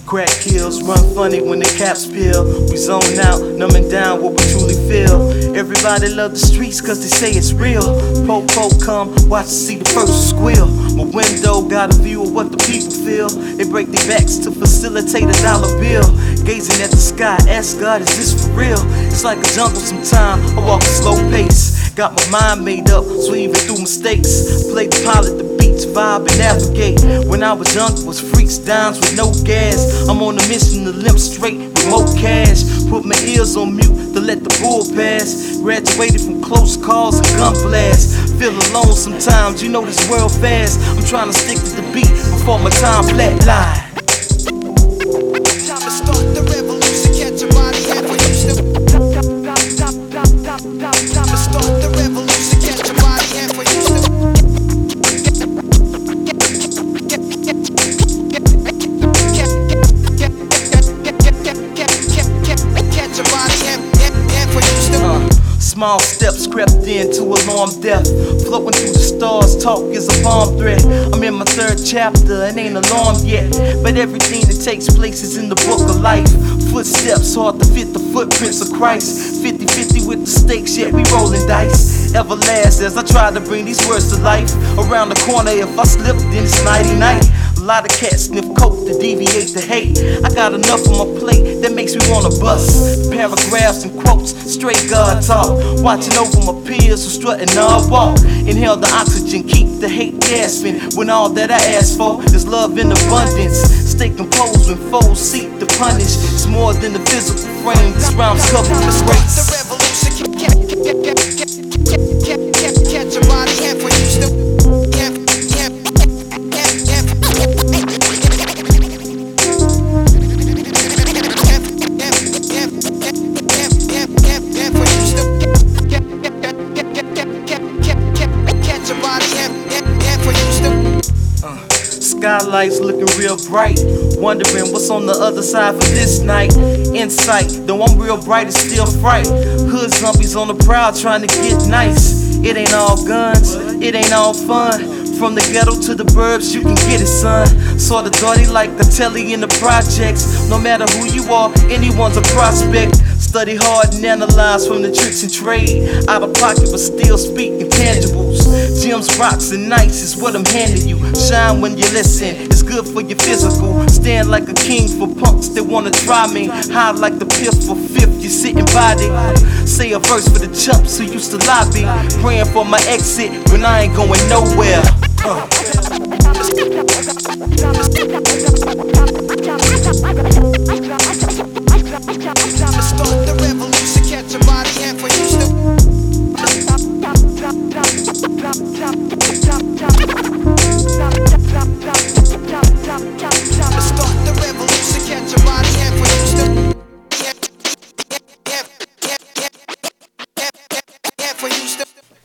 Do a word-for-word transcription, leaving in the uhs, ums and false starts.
Crack kills, run funny when the caps peel. We zone out, numbing down what we truly feel. Everybody love the streets cause they say it's real. Po-po come, watch to see the first squeal. My window got a view of what the people feel. They break their backs to facilitate a dollar bill. Gazing at the sky, ask God, is this for real? It's like a jungle sometime, I walk a slow pace. Got my mind made up, so even through mistakes. Play the pilot, the beats, vibe and navigate. When I was young, it was freaks, dimes with no gas. I'm on a mission to limp straight with more cash. Put my ears on mute to let the bull pass. Graduated from close calls and gun blasts. Feel alone sometimes, you know this world fast. I'm trying to stick to the beat before my time flatline. Time to start the revolution, catch your body halfway Houston. Time to start the revolution, catch your body halfway Houston. Catch your body halfway Houston. Small steps crept into alarm death. Floating through the stars, talk is a bomb threat. I'm in my third chapter and ain't alarmed yet. But everything that takes place is in the book of life. Footsteps hard to fit the footprints of Christ. fifty fifty with the stakes, yet we rolling dice. Everlast as I try to bring these words to life. Around the corner, if I slip, then it's nighty night. A lot of cats sniff coke to deviate the hate. I got enough on my plate that makes me wanna bust. Paragraphs and quotes, straight God talk. Watching over my peers who strutting all walk. Inhale the oxygen, keep the hate gasping. When all that I ask for is love in abundance. Stay composed when foes seek to punish. It's more than the physical frame, this rhyme's covered with grace. The revolution, catch your body halfway Houston. Skylights looking real bright. Wondering what's on the other side for this night. Insight, though I'm real bright, it's still fright. Hood zombies on the prowl trying to get nice. It ain't all guns, it ain't all fun. From the ghetto to the burbs, you can get it, son. Saw the dirty like the telly in the projects. No matter who you are, anyone's a prospect. Study hard and analyze from the tricks and trade. Out of pocket but still speak intangibles. Gems, rocks and nights is what I'm handing you. Shine when you listen, it's good for your physical. Stand like a king for punks that wanna try me. High like the fifth for fifth, you sitting body. Say a verse for the chumps who used to lobby. Praying for my exit when I ain't going nowhere. Uh.